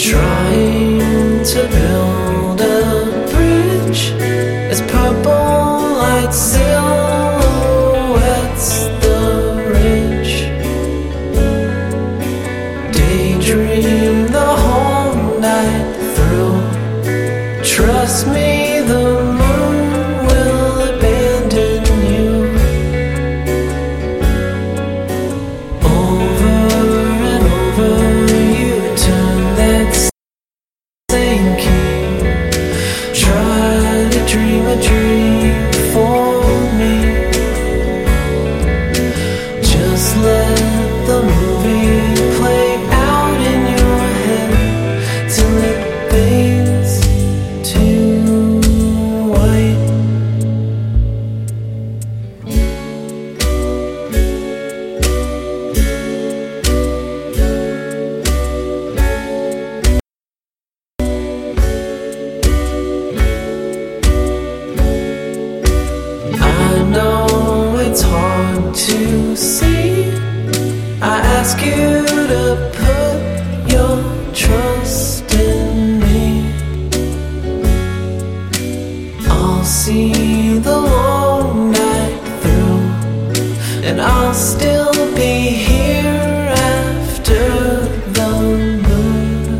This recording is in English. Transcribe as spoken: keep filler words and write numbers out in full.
Trying to build a bridge as purple light silhouettes the ridge. Daydream the whole night through. Trust me, the moon will abandon you. Over and over you turn that same key. Try to dream a dream for me. Just let the movie play out in your head till it fades to white. I know it's hard to see. I ask you to put your trust in me. I'll see the long night through, and I'll still be here.